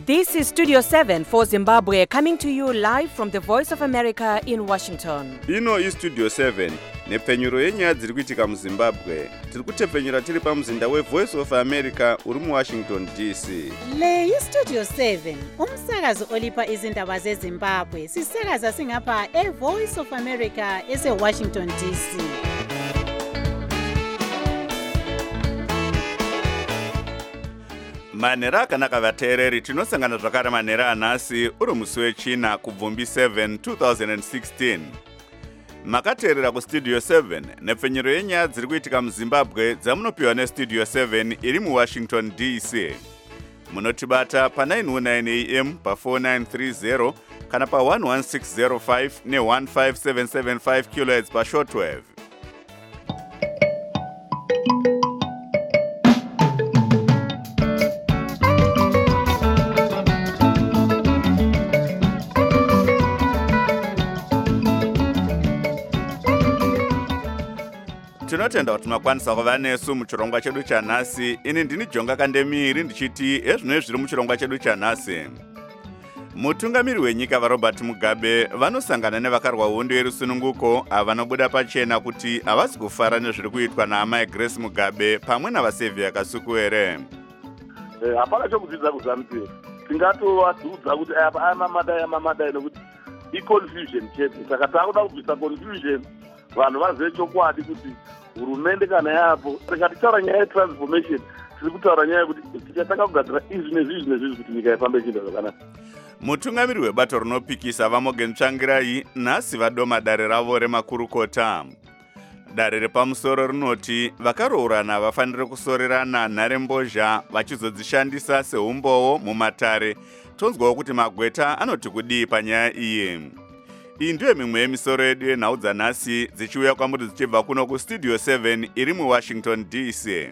This is Studio 7 for Zimbabwe, coming to you live from the Voice of America in Washington. Ino iStudio 7 nepfenyuro yenyaya dziri kuitika muZimbabwe. Tiri kutepfenyura tiri pamuzinda weVoice of America uri muWashington DC. Le iStudio 7 umsakazo olipa izindaba zeZimbabwe. Sisakaza singapha eVoice of America eseWashington DC. Manhero akanaka vateereri, tinosangana zvakare manhero anhasi uri musi wechina kubvumbi 7 2016. Makateerera kuStudio 7 nepfenyuro yenyaya dziri kuitika muZimbabwe dzamunopiwa neStudio 7 iri muWashington DC. Munotibata pa919 AM pa4930 kana pa11605 ne15775 kHz pashortwave. Tinotenda kuti makwanisa kuva nesu muchirongwa chedu chanhasi. Ini ndini Jonga Kandemiri ndichiti ezvino zviri muchirongwa chedu chanhasi. Mutungamiri wenyika vaRobert Mugabe vanosangana nevakarwa hondo yerusununguko avanobuda pachena kuti havasi kufara nezviri kuitwa naamai Grace Mugabe pamwe navasevhia Kasuku here. Hapana chokudzidza kuZANU-PF. Tingatovadzudza kuti amamadai nekuti i-confusion chete. Saka takuda kubvisa confusion, vanhu vazive chokwadi kuti hurumende kana yapo tikataura nyaya yetransformation tiri kutaura nyaya yekuti tichatanga kugadzira izvi nezvizvi kuti nyika ifambe ichienda zvakanaka. Mutungamiri webato rinopikisa vaMorgan Tsvangirai nhasi vadoma dare ravo remakurukota. Dare repamusoro rinoti vakaroorana vafanire kusorerana nharembozha vachizodzishandisa seumbowo mumatare. Tonzwawo kuti magweta anoti kudii panyaya iyi. Iyi ndiyo mimwe yemisoro yedu yenhau dzanhasi dzichiuya kwamuri dzichibva kuno kuStudio 7 iri muWashington DC.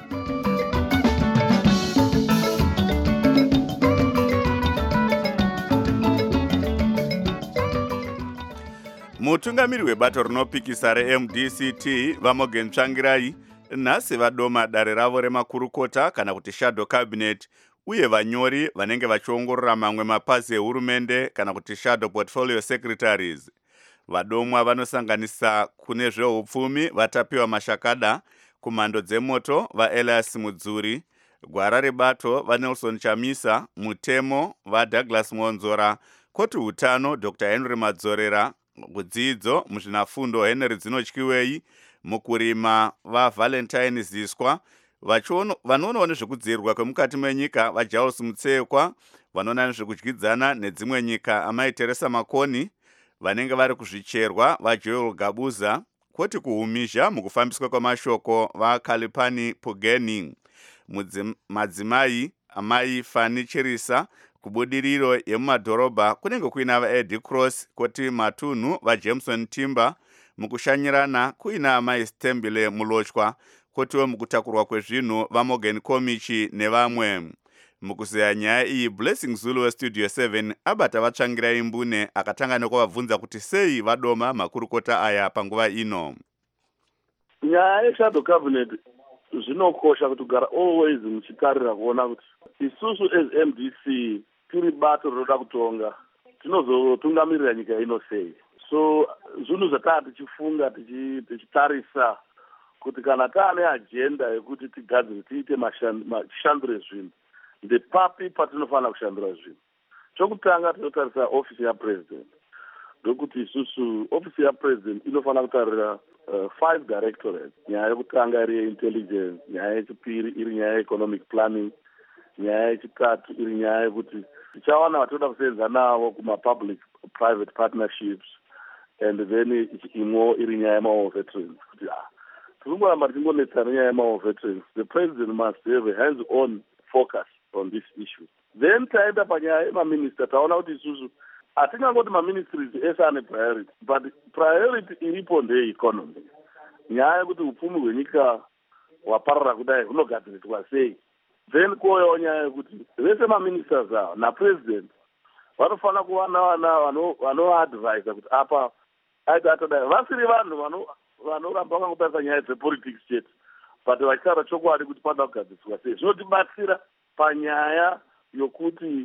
Mutungamiri webato rinopikisa reMDCT vaMorgan Tsvangirai nhasi vadoma dare ravo remakurukota kana kuti shadow cabinet, uye vanyori vanenge vachiongorora mamwe mapazi ehurumende kana kuti shadow portfolio secretaries. Vadomwa vanosanganisa kune zveupfumi vatapiwa Mashakada, kumhando dzemoto vaElias Mudzuri, gwara rebato vaNelson Chamisa, mutemo vaDouglas Mwonzora, koti utano Dr. Henry Madzorera, kudzidzo muzvinafundo Henry Dzinotyiwei, mukurima vaValentine Ziswa, vanoonawo nezvekudzivirwa kwemukati menyika vaJaules Mutsekwa, vanoona nezvekudyidzana nedzimwe nyika amai Teresa Makoni, vanenge vari kuzvicherwa vaJoel Gabuza, kwoti kuhumizha mukufambiswa kwamashoko vaKalipani Pugeni, madzimai amai Fanny Chirisa, kubudiriro yemumadhorobha kunenge kuina vaEddie Cross, kwoti matunhu vaJameson Timber, mukushanyirana kuina amai Stembile Mulochwa, kotiwo mukutakurwa kwezvinhu vaMorgan Komichi nevamwe. Mukuzeya nyaya iyi, Blessing Zulu weStudio 7 abata vaTsvangirai mbune akatanga nekuvabvunza kuti sei vadoma makurukota aya panguva ino. Nyaya yeshadow cabinet zvinokosha kuti kugara always muchitarira kuona kuti isusu as MDC tiri bato rinoda kutonga, tinozotungamirira nyika ino sei. So zvinhu zvataa tichifunga tichitarisa kuti kana taane agenda yekuti tigadzire tiite mashandure zvinhu, ndepapi patinofanira kushandura zvinhu. Chokutanga tinotarisa ofisi yapresident, ndokuti isusu ofisi yapresident inofanira kutarira 5 directorates. Nyaya yekutanga iri yeintelligence, nyaya yechipiri iri nyaya yeeconomic planning, nyaya yechitatu iri nyaya yekuti tichawana vatoda kusenza navo kuma-public private partnerships, and then imwewo iri nyaya yemaveterans. Kuti tingoramba tichingonetsana nenyaya yemaveterans, the president must have a hands-on focus on this issue. Then taenda panyaya yemaminista, taona kuti isusu hatingangoti maministries ese ane priority, but priority iripo ndeye-economy. Nyaya yekuti upfumi hwenyika hwaparara kudai hunogadziriswa sei. Then kouyawo nyaya yekuti vese maministers avo napresident vanofanira kuva vanoadvisa kuti apa aita atadai, vasiri vanhu vanoramba vangotarisa nyaya dzepolitics chete, but vachitaura chokwadi kuti panoda kugadziriswa sei. Zvinotibatsira panyaya yokuti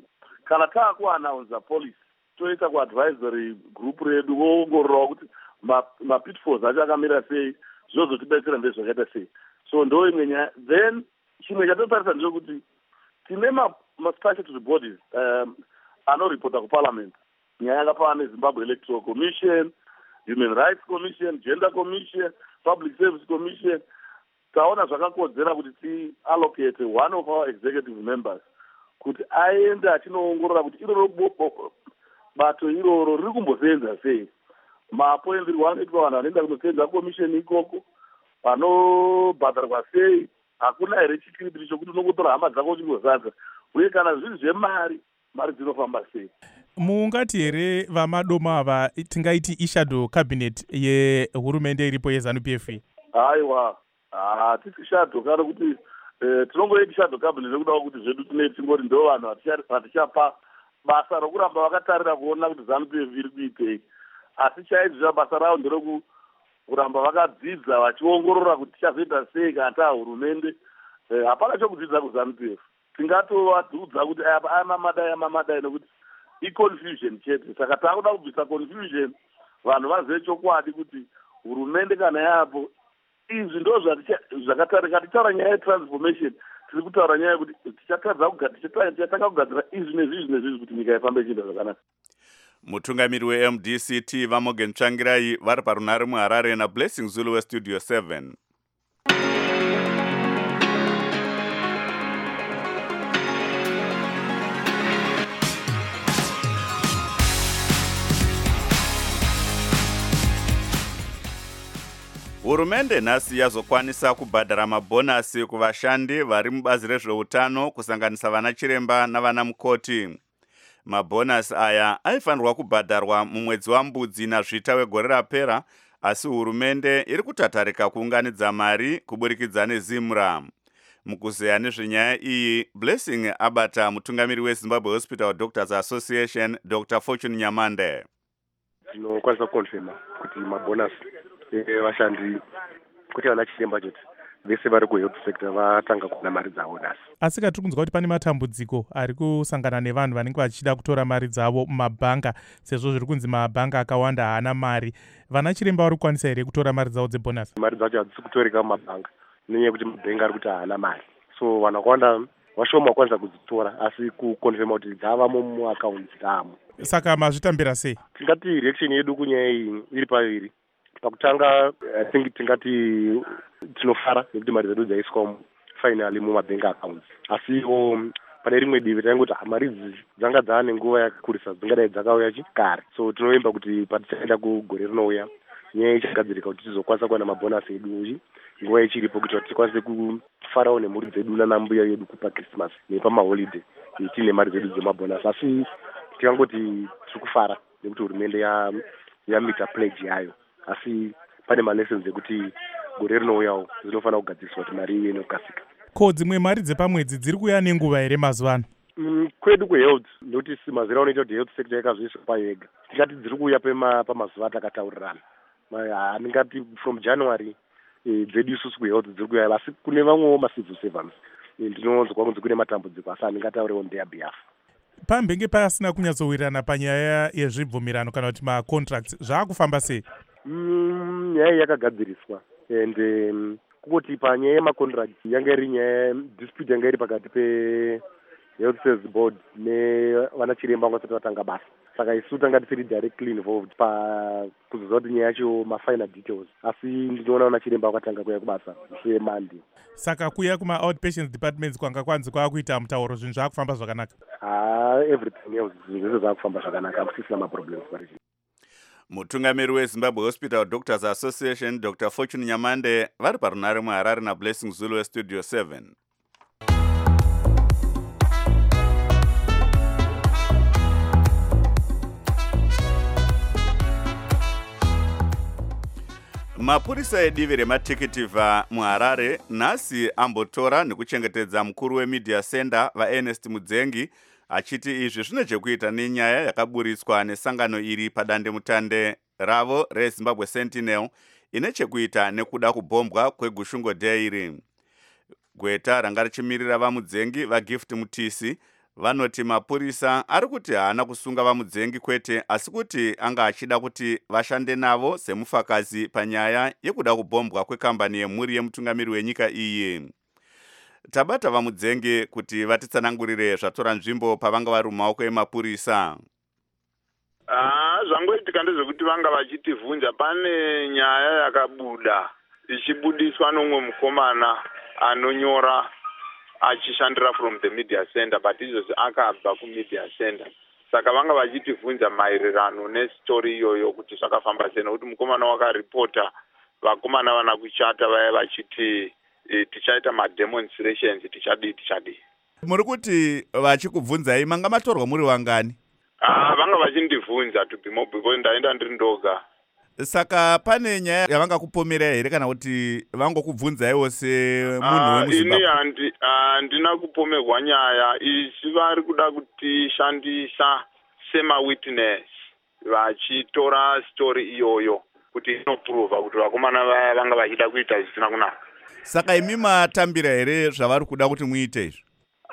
kana taakuanaunza police toita kuadvisory group redu voongororawo kuti mapitfalls acho akamira sei, zvozotibetsera ndezvakaita sei. So ndo imwe nyaya. Then chimwe chatotarisa ndechekuti tine ma-statutory bodies anoripota kuparliament nyaya yakafanana neZimbabwe Electoral Commission, Human Rights Commission, Gender Commission, Public Service Commission. Taona zvakakodzera kuti tiallocate one of our executive members kuti aende achinoongorora kuti iroro bato iroro riri kumbosenza sei, mapoenderwo anoitwa vanhu vanoenda kunosenza commission ikoko, vanobhadharwa sei, hakuna here chikiripiri chokuti unongotora hama dzako uchingozadza, uye kana zviri zvemari, mari dzinofamba sei. Muungati here vamadoma ava tingaiti ishadow cabinet yehurumende iripo yeZANU-PF? Aiwa, hatisi shadow kana kuti tinongoiti shadow cabinet nekuda kuti zvedu tingori ndo vanhu hatichapa basa rokuramba vakatarira kuona kuti ZANU-PF iri kuitei, asi chaizvizva basa ravo nderokuramba vakadzidza vachiongorora kuti tichazoita sei kana tahurumende. Hapana chokudzidza kuZANU-PF, tingatovadzudza kuti amamadai nekuti i-confusion chete. Saka takuda kubvisa confusion, vanhu vazive chokwadi kuti hurumende kana yapo izvi ndo zvakatarika. Tichitaura nyaya yetransformation, tiri kutaura nyaya yekuti tichatanga kugadzira izvi nezvizvi kuti nyika ifambe ichienda zvakanaka. Mutungamiri weMDCT Vamogen Tsvangirai vari parunare muHarare naBlessing Zulu weStudio 7. Hurumende nhasi yazokwanisa kubhadhara mabhonasi kuvashandi vari mubazi rezveutano kusanganisa vana chiremba navana mukoti. Mabhonasi aya aifanirwa kubhadharwa mumwedzi waMbudzi naZvita wegore rapera, asi hurumende iri kutatarika kuunganidza mari kuburikidza neZimra. Mukuzeya nezvenyaya iyi, Blessing abata mutungamiri weZimbabwe Hospital Doctors Association, Dr. Fortune Nyamande. Tinokwanisa kukonfirma kuti mabhonasi vashandi kuti vana chiremba chete vese vari kuhealth sector vatanga kuona mari dzavo nhasi. Asi tiri kunzwa kuti pane matambudziko ari kusangana nevanhu vanenge vachida kutora mari dzavo mumabhanga, sezvo zviri kunzi mabhanga akawanda haana mari. Vana chiremba vari kukwanisa here kutora mari dzavo dzebhonasi? Mari dzacho hadzisi kutoreka mumabhanga nenyaya yekuti mabhenga ari kuti haana mari, so vanhu vakawanda vashoma vakwanisa kudzitora, asi kukonfirma kuti dzavamo muakaunti dzamo. Saka mazvitambira sei? Tingati reaction yedu kunyaya iyi iri paviri. Pakutanga tingati tinofara nekuti mari dzedu dzaiswa finally mumabhenga accounts, asiwo pane rimwe divi taingoti mari idzi dzanga dzaane nguva yakakurisa dzingadai dzakauya kare, so tinoimba kuti patichaenda kugore rinouya nyaya ichagadzirika kuti tizokwanisa kuwana mabhonasi edu nguva ichiripo kuti tikwanise kufarawo nemhuri dzedu nanambuya yedu kupa Christmas nepamaholiday tiine mari dzedu dzemabhonasi. Asi tikangoti tiri kufara nekuti hurumende yamita pledge yayo, asi pane malessons ekuti gore rinouyawo dzinofanira kugadziriswa kuti mari ive inokasika. Ko dzimwe mari dzepamwedzi dziri kuuya nenguva here mazuva ano? Kwedu kuhealth nekuti mazera unoita kuti health sector yakazoiswa payo yega, tingati dziri kuuya pamazuva atakataurirana. Ndingati from January dzedu isusu kuhealth dziri kuuya, asi kune vamwewo macivil servants ndinonzwa kunzi kune matambudziko, asi handingataure on their behalf. Pambenge pasina kunyatsowirirana panyaya yezvibvumirano kana kuti macontracts, zvaakufamba sei? Nyaya yakagadziriswa ende kuti panyaya yemacontract yanga iri nyaya dispute yanga iri pakati peHealth Service Board nevana chiremba vanga vasati vatanga basa, saka isu tanga tisiri directly involved pakuzoziva kuti nyaya yacho mafinal details, asi ndinoona vana chiremba vakatanga kuuya kubasa seMonday. Saka kuya kuma-outpatients departments kwanga kwanzi kwakuita mutauro zvinhu zvakufamba zvakanaka? Everything else zvinhu zvese zvakufamba zvakanaka, hakusisina maproblems parizvi. Mutungamiri weZimbabwe Hospital Doctors Association, Dr. Fortune Nyamande vari parunare muHarare naBlessing Zulu weStudio 7. Mapurisa edivi remaTikitivha muHarare nhasi ambotora nekuchengetedza mukuru wemedia center vaErnest Mudzengi, achiti izvi zvine chekuita nenyaya yakaburitswa nesangano iri padandemutande ravo reZimbabwe Sentinel ine chekuita nekuda kubhombwa kweGushungo Dairy. Gweta ranga richimirira vaMudzengi vaGift Mutisi vanoti mapurisa ari kuti haana kusunga vamudzengi kwete, asi kuti anga achida kuti vashande navo semufakazi panyaya yekuda kubhombwa kwekambani yemhuri yemutungamiri wenyika iyi. Tabata vamudzengi kuti vatitsanangurire zvatora nzvimbo pavanga vari mumaoko emapurisa. Zvangoitika ndezvekuti vanga vachitivhunza pane nyaya yakabuda ichibudiswa nomwe mukomana anonyora achishandira from the media center, but izvozvi akabva kumedia center. Saka vanga vachitivhunza maererano nestori iyoyo kuti zvakafamba sei, nokuti mukomana wakaripota vakomana vana kuchata vaya vachiti tichaita mademonstrations tichadii. Muri kuti vachikubvunzai manga matorwa muri vangani? Vanga vachindivhunza to be more because ndaenda ndiri ndoga. Saka pane nyaya yavanga kupomera here kana kuti vangokubvunzaiwo semunhu wemuZimbabwe? Ini handina kupomerwa nyaya. Isi vari kuda kutishandisa sema-witness vachitora story iyoyo kuti inoprova kuti vakomana vaya vanga vachida kuita zvisina kunaka. Saka imi matambira here zvavari kuda kuti muite izvo?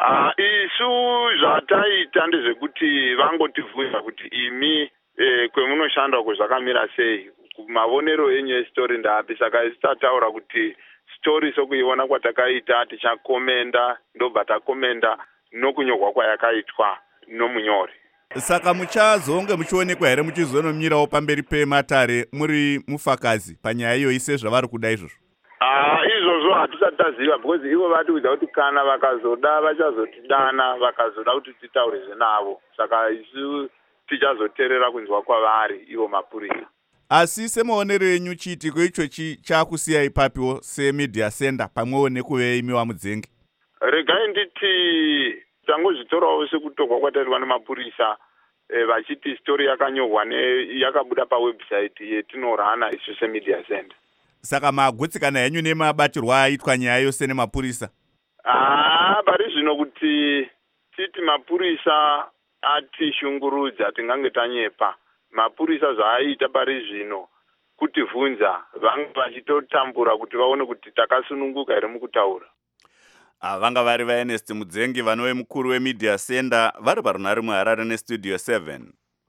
Isu zvataita ndezvekuti vangotivhunza kuti imi kwemunoshanda kwezvakamira sei, mavonero enyu estori ndapi. Saka isi tataura kuti stori sokuiona kwatakaita tichakomenda, ndobva takomenda nokunyorwa kwayakaitwa nomunyori. Saka muchazonge muchionekwa here muchizonomirawo pamberi pematare muri mufakazi panyaya iyoyi sezvavari kuda izvozvo? Izvozvo hatisati taziva, because ivo vatiudza kuti kana vakazoda vachazotidana vakazoda kuti titaurezve navo. Saka isu tichazoteerera kunzwa kwavari ivo mapurisa. Asi semaonero enyu chiitiko ichochi chakusiyai ipapiwo semedia center pamwewo nekuve imi vamudzengi? Regai nditi tangozvitorawo sekutorwa kwataitwa nemapurisa vachiti story yakanyorwa yakabuda pawebsite yetinorana isu semedia center. Saka magutsikana henyu nemabatirwa aitwa nyaya yose nemapurisa? Pari zvino kuti titi mapurisa atishungurudza tingange tanyepa. Mapurisa zvaaita pari zvino kutivhunza vanga vachitotambura kuti vaone kuti takasununguka here mukutaura. Vanga vari vaErnest Mudzengi vanove mukuru wemedia center vari parunhare muHarare nestudio 7.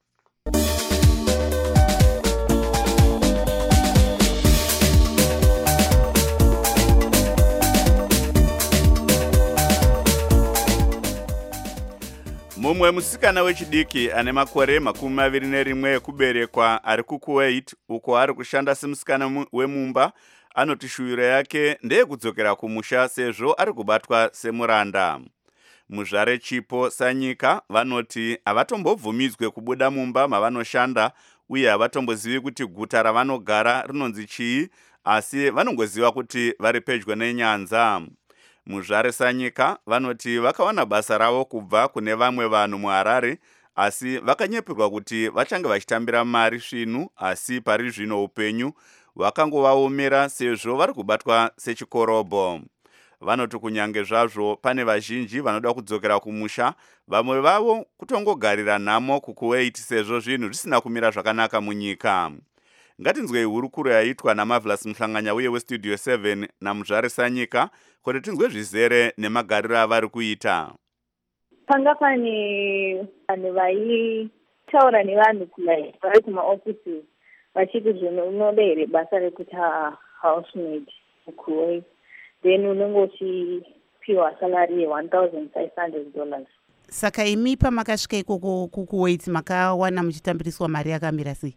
Mumwe musikana wechidiki ane makore 21 ekuberekwa ari kuKuwait uko ari kushanda semusikana wemumba anoti shuwiro yake ndeyekudzokera kumusha sezvo ari kubatwa semuranda. Muzvare Chipo Sanyika vanoti havatombobvumidzwe kubuda mumba mavanoshanda uye havatombozivi kuti guta ravanogara rinonzi chii, asi vanongoziva kuti vari pedyo nenyanza. Muzvare Sanyika vanoti vakawana basa ravo kubva kune vamwe vanhu muHarare, asi vakanyepirwa kuti vachange vachitambira mari svinhu, asi pari zvino upenyu hwakangovaomera sezvo vari kubatwa sechikorobho. Vanoti kunyange zvazvo pane vazhinji vanoda kudzokera kumusha, vamwe vavo kutongogarira nhamo kuKuwait sezvo zvinhu zvisina kumira zvakanaka munyika. Ngatinzwei hurukuro yaitwa naMarvelous Mhlanganya uye westudio 7 naMuzvare Sanyika kuti tinzwe zvizere nemagariro avari kuita. Panga pane vanhu vaitaura nevanhu vari kumaofisi vachiti zvino unoda here basa rekuita housemaid muKuwait, then unenge uchipiwa salary $1,500. Saka imi pamakasvika ikoko kuKuwait makawana muchitambiriswa mari yakamira sei?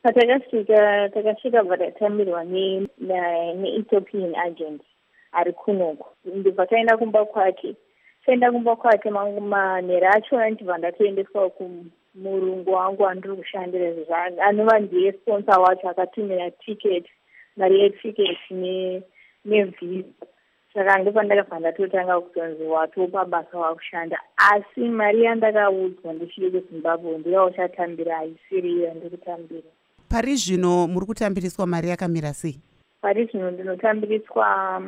Takasvika vatatambirwa ne-Ethiopian agent ari kunoko. Ndibva taenda kumba kwake. Taenda kumba kwake manheru acho ndibva ndatoendeswa kumurungu wangu andiri kushandira zvezvangu. Anova ndiye sponsor wacho akatumira ticket, mari yeticket nevisa. Saka ndipo ndakabva ndatotanga kutonzi watopa basa wakushanda. Asi mari yandakaudzwa ndichiri kuZimbabwe ndiyauchatambira haisiri iyo yandiri kutambira. Pari zvino muri kutambiriswa mari yakamira sei? Pari zvino ndinotambiriswa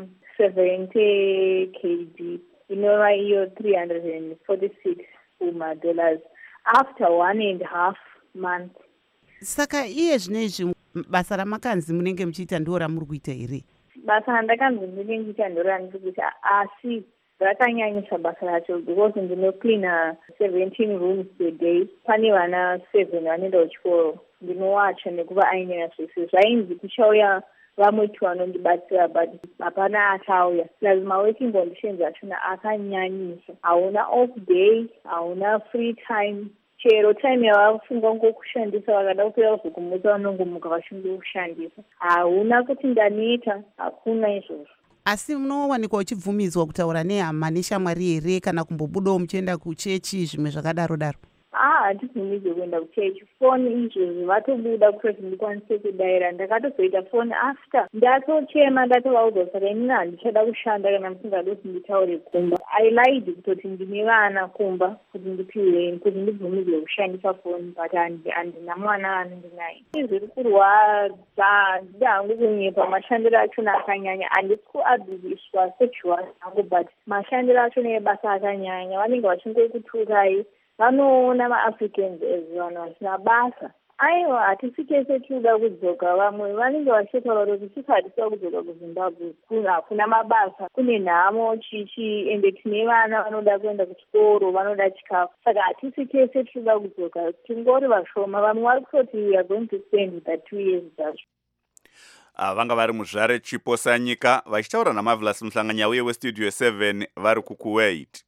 70 KD, inova iyo $346 dollars after 1.5 months. Saka iye zvinezvi basa ramakanzi munenge muchiita ndo ramuri kuita here? Basa randakanzi ndinenge ndichiita ndo randiri kuita, asi rakanyanyisa basa racho because ndinocleana 17 rooms a day. Pane vana 7 vanoenda kuchikoro. Ndinowacha nekuva ainyaya zvese. Zvainzi kuchauya vamwe tu vanondibatsira but hapana achauya. Plus my working conditions achona akanyanyisa. Hauna off day, hauna free time. Chero time yavafunga ngokushandisa vakada kupera kuzokumudza vanongomuka vachinde kushandisa. Hauna kuti ndaneta, hakuna izvozvo. Asi munowanikwa uchibvumidzwa kutaura nehama neshamwari here kana kumbobudawo muchienda kuchechi zvimwe zvakadaro daro? Handibvumidzwe kuenda kuchechi. Foni izvozvo vatobuda kutoti ndikwanise kudaira. Ndakatozoita foni after ndatochema ndatovaudza saka inini handichada kushanda kana musingadi kuti nditaure kumba. I lied kutoti ndine vana kumba kuti ndipiwe kuti ndibvumidzwe kushandisa foni but handina mwana anondinaye. Zviri kurwadza ndida hangu kunyepa mashandiro achona akanyanya. Handisi kuadviswa sexual hangu but mashandiro achona ebasa akanyanya. Vanenge vachingokuturai. Vanoona maAfricans as vanhu vasina basa. Aiwa, hatisi tese tinoda kudzoka. Vamwe vanenge vachitaura kuti tisi hatisa kudzoka kuZimbabwe. Hakuna mabasa. Kune nhamo chichi ende tine vana vanoda kuenda kuchikoro, vanoda chikafu. Saka hatisi tese tinoda kudzoka. Tingori vashoma. Vamwe vari kutoti we are going to spend the 2 years zvacho. Vanga vari muzvare Chiposa nyika vachitaura naMarvelous Muhlanganyauye weStudio 7 vari kuKuwait.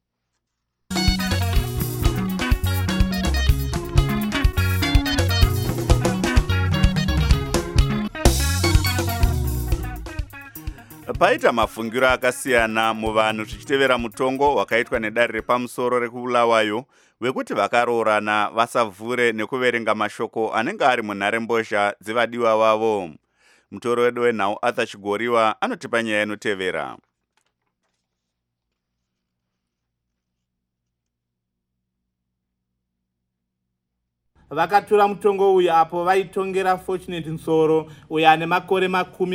Paita mafungiro akasiyana muvanhu zvichitevera mutongo wakaitwa nedare repamusoro rekubulawayo wekuti vakaroorana vasavhure nekuverenga mashoko anenge ari munharembozha dzevadiwa vavo. Mutoro wedu wenhau Arthur Chigoriwa anotipa nyaya inotevera. Vakatura mutongo uyu apo vaitongera Fortunate Nsoro uyo ane makore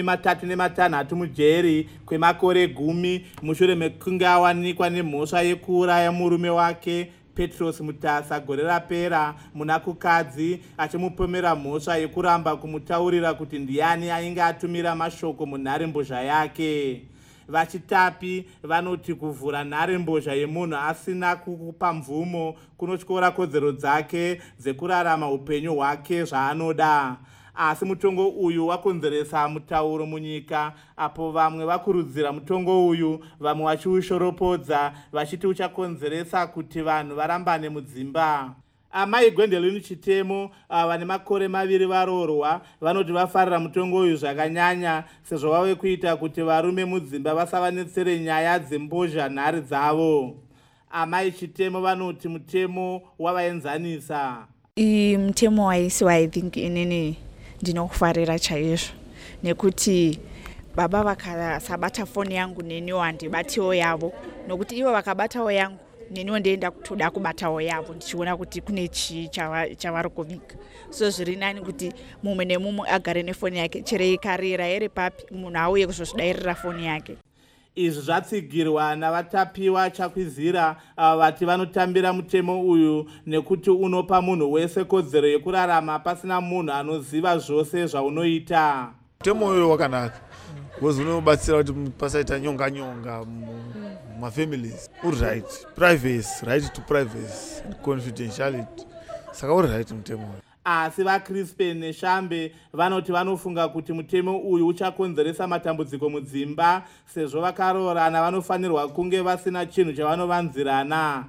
36 mujeri kwemakore 10 mushure mekunge awanikwa nemhosva yekuuraya murume wake Petros Mutasa gore rapera muna kukadzi achimupomera mhosva yekuramba kumutaurira kuti ndiani ainge atumira mashoko munharembozha yake. Vachitapi vanoti kuvhura nharembozha yemunhu asina kukupa mvumo kunotyora kodzero dzake dzekurarama upenyu hwake zvaanoda. Asi mutongo uyu wakonzeresa mutauro munyika apo vamwe vakurudzira mutongo uyu vamwe vachiushoropodza vachiti uchakonzeresa kuti vanhu varambane mudzimba. Amai Gwendoline Chitemo vane makore 2 varoorwa vanoti vafarira mutongo uyu zvakanyanya sezvo vave kuita kuti varume mudzimba vasavanetsere nyaya dzembozha nhare dzavo. Amai Chitemo vanoti mutemo wavaenzanisa. Mutemo waisiwa I think inini ndinokufarira chaizvo nekuti baba vakasabata foni yangu neniwo handibatiwo yavo nokuti ivo vakabatawo yangu neniwo ndienda kutoda kubatawo yavo ndichiona kuti kune chii chavari kuviga. So zviri nani kuti mumwe nemumwe agare nefoni yake chero ikarira iri papi munhu auye kuzozvidairira foni yake. Izvi zvatsigirwa navatapiwa chakwizira vati vanotambira mutemo uyu nekuti unopa munhu wese kodzero yekurarama pasina munhu anoziva zvose zvaunoita. Mutemo uyu wakanaka because unobatsira kuti pasaita nyonga mafamilies. Uri right to privacy, confidentiality. Saka uri right mutemo uyu. Asi vaCrispen neShambe vanoti vanofunga kuti mutemo uyu uchakonzeresa matambudziko mudzimba sezvo vakaroorana vanofanirwa kunge vasina chinhu chavanovanzirana.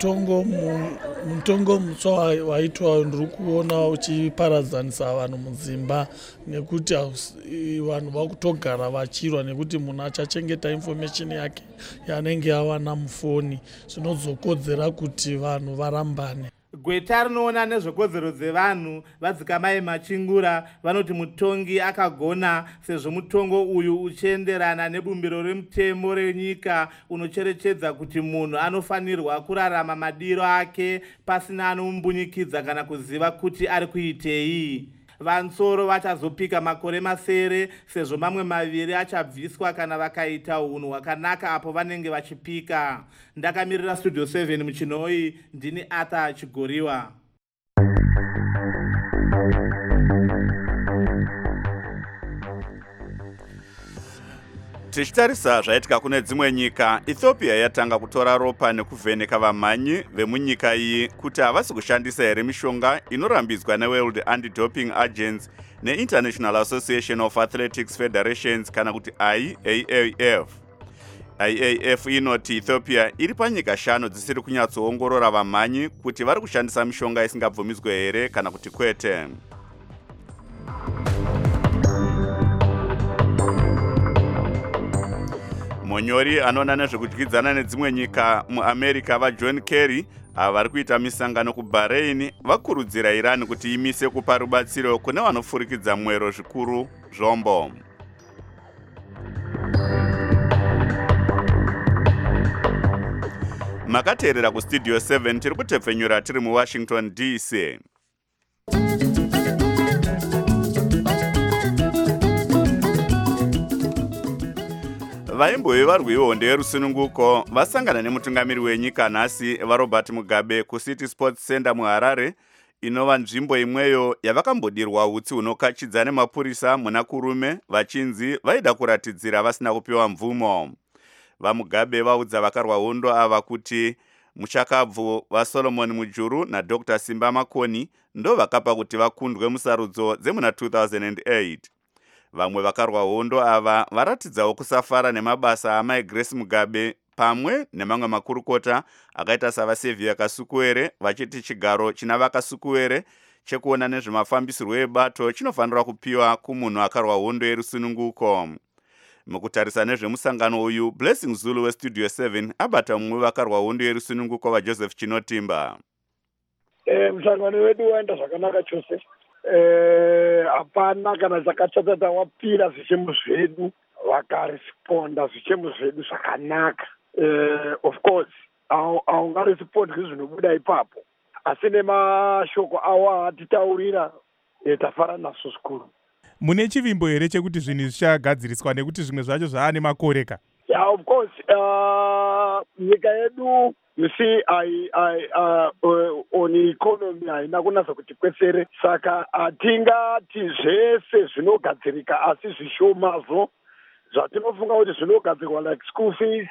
Mutongo mutsva waitwa ndiri kuona uchiparadzanisa vanhu mudzimba nekuti vanhu vakutogara vachirwa nekuti munhu achachengeta information yake yanenge awana mufoni zvinozokodzera kuti vanhu varambane. Gweta rinoona nezvekodzero dzevanhu vadzikamai Machingura vanoti mutongi akagona sezvo mutongo uyu uchienderana nebumbiro remutemo renyika unocherechedza kuti munhu anofanirwa kurarama madiro ake pasina anomumbunyikidzwa kana kuziva kuti ari kuitei. Vansoro vachazopika makore 9 sezvo mamwe 2 achabviswa kana vakaita unhu hwakanaka apo vanenge vachipika. Ndakamirira Studio 7 muchinoi ndini Arthur Chigoriwa. Tichitarisa zvaitika kune dzimwe nyika, Ethiopia yatanga kutora ropa nekuvheneka vamhanyi vemunyika iyi kuti havasi kushandisa here mishonga inorambidzwa neWorld Anti-Doping Agency neInternational Association of Athletics Federations kana kuti IAAF. IAAF inoti Ethiopia iri panyika 5 dzisiri kunyatsoongorora vamhanyi kuti vari kushandisa mishonga isingabvumidzwe here kana kuti kwete. Munyori anoona nezvekudyidzana nedzimwe nyika muAmerica vaJohn Kerry vari kuita misangano kuBahrain vakurudzira Iran kuti imise kupa rubatsiro kune vanofurikidza mwero zvikuru zvombo. Makateerera kustudio 7 tiri kutepfenyura tiri muWashington DC. Vaimbovi varwihondo yerusununguko vasangana nemutungamiri wenyika nhasi vaRobert Mugabe kuCity Sports Center muHarare, inova nzvimbo imweyo yavakambodirwa hutsi hunokachidza nemapurisa muna kurume vachinzi vaida kuratidzira vasina kupiwa mvumo. VaMugabe vaudza vakarwa hondo ava kuti muchakabvu vaSolomon Mujuru naDr. Simba Makoni ndo vakapa kuti vakundwe musarudzo dzemuna 2008. Vamwe vakarwa hondo ava varatidzawo kusafara nemabasa amai Grace Mugabe pamwe nemamwe makurukota akaita savaSevia Kasukuwere vachiti chigaro china vakasukuwere chekuona nezvemafambisirwo ebato chinofanira kupiwa kumunhu akarwa hondo yerusununguko. Mukutarisa nezvemusangano uyu, Blessing Zulu weStudio 7 abata mumwe vakarwa hondo yerusununguko vaJoseph Chinotimba. Musangano wedu waenda zvakanaka chose. Hapana kana chakachata wapira zvichemo zvedu vakaresponda zvichemo zvedu zvakanaka. Of course haungarespondi zvinobuda ipapo, asi nemashoko awo atitaurira tafara naso zvikuru. Mune chivimbo here chekuti zvinhu zvichagadziriswa nekuti zvimwe zvacho zvaane makoreka? Yeah, of course. Nyika yedu, you see, on economy haina kunasa kuti kwesere, saka hatingati zvese zvinogadzirika asi zvishomazvo zvatinofunga kuti zvinogadzirwa like school fees,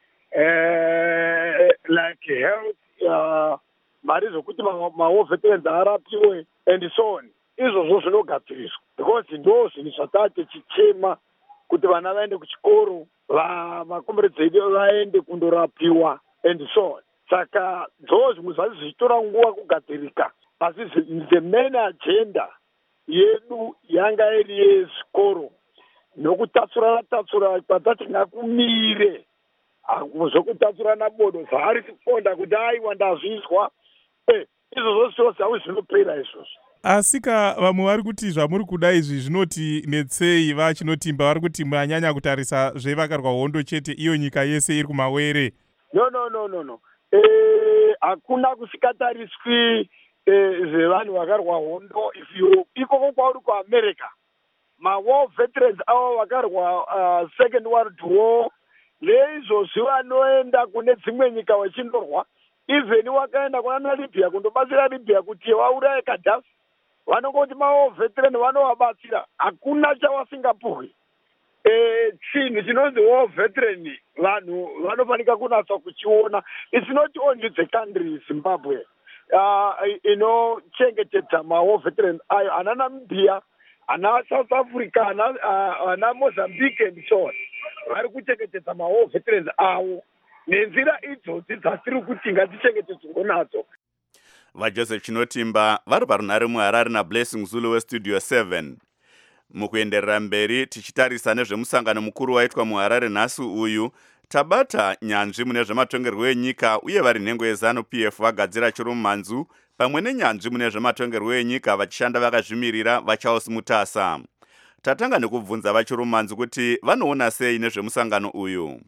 like health, mari zvokuti mawo veterans arapiwe and so on. Izvozvo zvinogadziriswa because ndo zvinhu zvataa tichichema kuti vana vaende kuchikoro, vakomberedzi vedu vaende kundorapiwa and so on. Saka ndo zvimwe zvacho zvichitora nguva kugadzirika, asi the main agenda yedu yanga iri yezvikoro nokutatsura kwatati ngakumire zvokutatsurana bodo zvaari kufonda kuti aiwa ndazvizwa izvozvo zvose hawi zvinopera izvozvo. Asika vamwe vari kuti zvamuri kuda izvi zvinoti netsei vaChinotimba vari kuti manyanya kutarisa zvevakarwa hondo chete, iyo nyika yese iri kumawere? No. Hakuna kusikatariswi zvevanhu vakarwa hondo. Ikoko kwauri kuAmerica, mawar veterans avo vakarwa Second World War neizvozvi vanoenda kune dzimwe nyika vachindorwa. Even wakaenda kuna Libya kundobatsira Libya kuti vauraye Gaddafi, vanongoti mawar veteran vanovabatsira, hakuna chavasingapuhwi. Chinhu chinonzi war veteran vanhu vanofanika kunatsa kuchiona. It's not only the country Zimbabwe inochengetedza mawar veterans ayo, ana Namibia, ana South Africa, ana Mozambique and so on, vari kuchengetedza mawar veterans avo nenzira idzodzi dzatiri kuti ngatichengetedzwe nadzo. VaJoseph Chinotimba vari parunhare muHarare naBlessing Zulu weStudio 7. Mukuenderera mberi tichitarisa nezvemusangano mukuru waitwa muHarare nhasi uyu, tabata nyanzvi mune zvematongerwo enyika uye vari nhengo yeZANU-PF vagadzira chirumhanzu pamwe nenyanzvi mune zvematongerwo enyika vachishanda vakazvimirira vaCharles Mutasa. Tatanga nekubvunza vachirumhanzu kuti vanoona sei nezvemusangano uyu.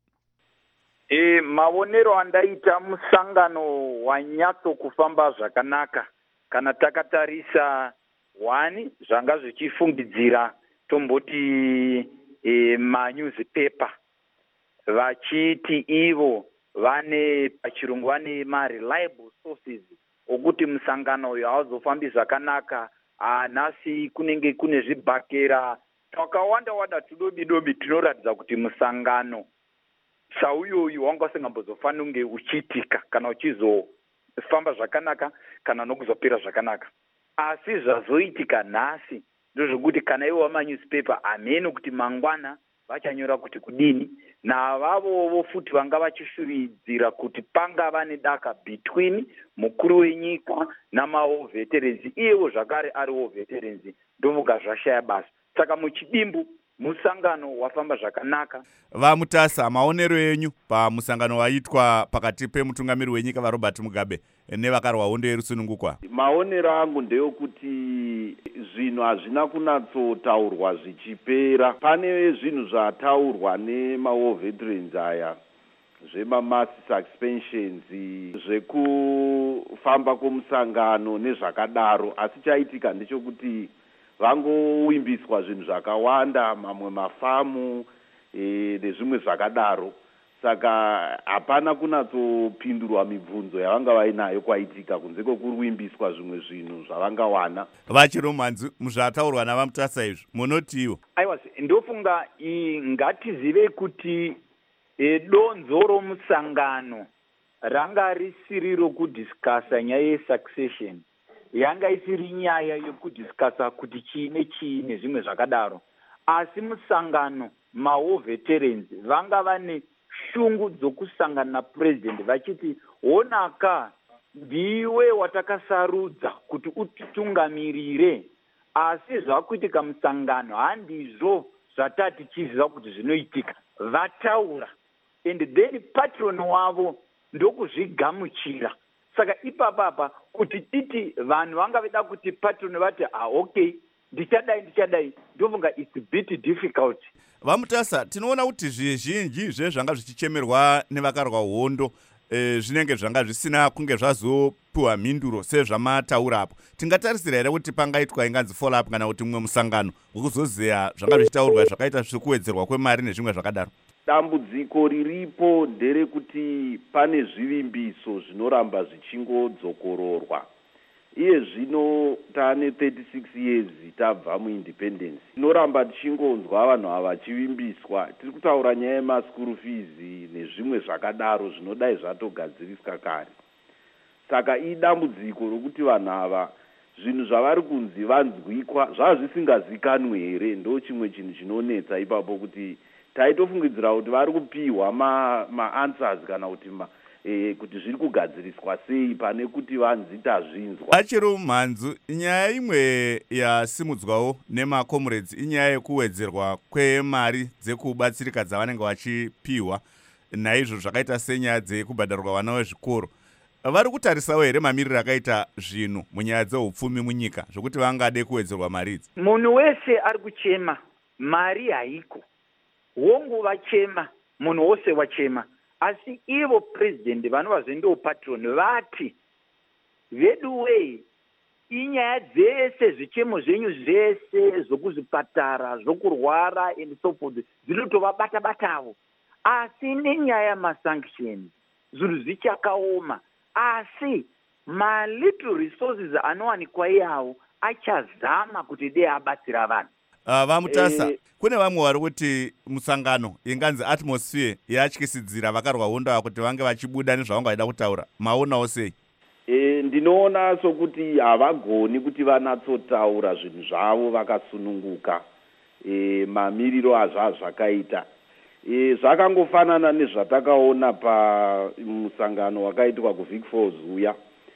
Maonero andaita musangano wanyatso kufamba zvakanaka kana takatarisa wani zvanga zvichifungidzira tomboti manewspaper vachiti ivo vane pachirungu vane mareliable sources okuti musangano uyu hauzofambi zvakanaka. Nhasi kunenge kune zvibhakera twakawanda tudobi tunoratidza kuti musangano sauyoyu wanga usingambozofanira kunge uchiitika kana uchizofamba zvakanaka kana nokuzopera zvakanaka. Asi zvazoitika nhasi ndozvokuti kana ivo vamanyusipepa hamene kuti mangwana vachanyora kuti kudini, navavovo futi vanga vachishuridzira kuti pangava nedaka between mukuru wenyika namaveterans, iyevo zvakare ariwo veterans, ndovoga zvashaya basa. Saka muchidimbu musangano wafamba zvakanaka. Vamutasa, maonero enyu pamusangano waitwa pakati pemutungamiri wenyika vaRobert Mugabe nevakarwa hondo yerusunungukwa? Maonero angu ndeyokuti zvinhu hazvina kunatsotaurwa zvichipera. Pane zvinhu zvataurwa nemawo veterans aya zvemamass suspensions, zvekufamba kwomusangano nezvakadaro, asi chaitika ndechekuti vangowimbiswa zvinhu zvakawanda, mamwe mafamu nezvimwe zvakadaro. Saka hapana kunatsopindurwa mibvunzo yavanga vainayo kwaitika kunze kwekuwimbiswa zvimwe zvinhu zvavangawana. Vachiromanzi, muzvataurwa navamutasa izvo munotiwo? Aiwa, ndofunga ngatizive kuti donzo romusangano ranga risiri rokudhiskasa nyaya yesuccession, yanga isiri nyaya yokudhiskasa kuti chii nechii nezvimwe zvakadaro. Asi musangano mawo veterans vanga vane shungu dzokusangana napurezidendi vachiti, honaka ndiwe watakasarudza kuti utitungamirire, asi zvakuitika musangano handizvo zvatati tichiziva kuti zvinoitika. Vataura and then patron wavo ndokuzvigamuchira. Saka ipapapa kuti titi vanhu vanga veda kuti patron vati okay ndichadai, ndofunga it's a bit difficult. Vamutasa, tinoona kuti zvizhinji zvezvanga zvichichemerwa nevakarwa hondo zvinenge zvanga zvisina kunge zvazopiwa mhinduro sezvamataura apo. Tingatarisira here kuti pangaitwa inganzi follow up kana kuti mumwe musangano wekuzozeya zvanga zvichitaurwa zvakaita zvekuwedzerwa kwemari nezvimwe zvakadaro? Dambudziko riripo nderekuti pane zvivimbiso zvinoramba zvichingodzokororwa. Iye zvino taane 36 years tabva muindependence, tinoramba tichingonzwa vanhu ava vachivimbiswa. Tiri kutaura nyaya yemaschool fees nezvimwe zvakadaro zvinodai zvatogadziriswa kare. Saka idambudziko rokuti vanhu ava zvinhu zvavari kunzi vanzwikwa zvazvisingazikanwi here, ndo chimwe chinhu chinonetsa ipapo, kuti taitofungidzira kuti vari kupiwa maanswers kana kuti zviri kugadziriswa sei pane kuti vanzi tazvinzwa. Achiri mhanzu, nyaya imwe yasimudzwawo nemakomrades inyaya yekuwedzerwa kwemari dzekubatsirika dzavanenge vachipiwa, naizvo zvakaita senyaya dzekubhadharwa vana vezvikoro. Vari kutarisawo here mamiriro akaita zvinhu munyaya dzeupfumi munyika zvokuti vangade kuwedzerwa mari idzi? Munhu wese ari kuchema mari haiko, hongu vachema, munhu wose wachema. Asi ivo president vanova zvendiwo patron vati vedu wei inyaya dzese zvichemo zvenyu zvese zvokuzvipatara zvokurwara and so forth zvinotovabata-batavo, asi nenyaya yamasanctions zvinhu zvichakaoma, asi malittle resources anowanikwa iyawo achazama kuti dei abatsira vanhu. Vamutasa, kune vamwe vari kuti musangano inganzi atmosphere yatyisidzira vakarwa hondo ava kuti vange vachibuda nezvavanga vaida kutaura. Maonawo sei? Ndinoona sokuti havagoni kuti vanatsotaura zvinhu zvavo vakasununguka mamiriro azvazvakaita. Zvakangofanana nezvatakaona pamusangano wakaitwa kuVic Falls uya,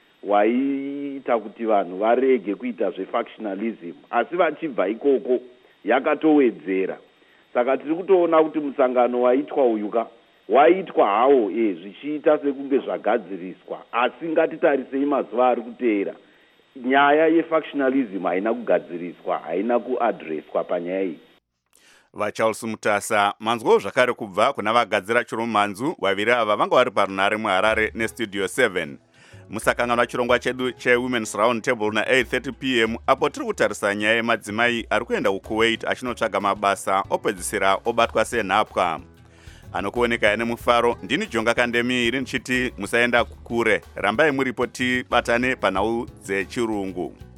waiita kuti vanhu varege kuita zvefactionalism, asi vachibva ikoko yakatowedzera. Saka tiri kutoona kuti musangano waitwa uyuka waitwa hawo zvichiita sekunge zvagadziriswa, asi ngatitarisei mazuva ari kuteera. Nyaya yefactionalism haina kugadziriswa, haina kuadreswa panyaya iyi. VaCharles Mutasa, manzwawo zvakare kubva kuna vagadzira chiromhanzu vaviri ava vanga vari parunare muHarare nestudio 7. Musakangana chirongwa chedu cheWomen's Round Table na8:30 p.m. apo tiri kutarisa nyaya yemadzimai ari kuenda kuKuwait achinotsvaga mabasa opedzisira obatwa senhapwa. Anokuoneka nemufaro, ndini Jonga Kandemi ndichiti musaenda kure, rambai muripo tibatane panhau dzechirungu.